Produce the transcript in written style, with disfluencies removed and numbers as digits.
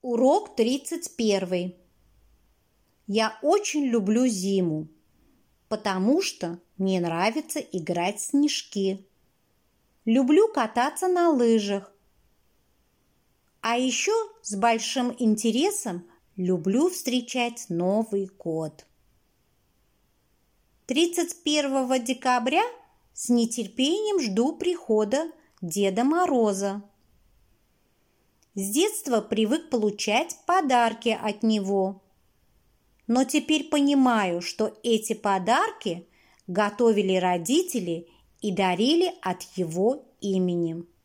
Урок 31. Я очень люблю зиму, потому что мне нравится играть в снежки. Люблю кататься на лыжах. А еще с большим интересом люблю встречать Новый год. 31 декабря с нетерпением жду прихода Деда Мороза. С детства привык получать подарки от него. Но теперь понимаю, что эти подарки готовили родители и дарили от его имени.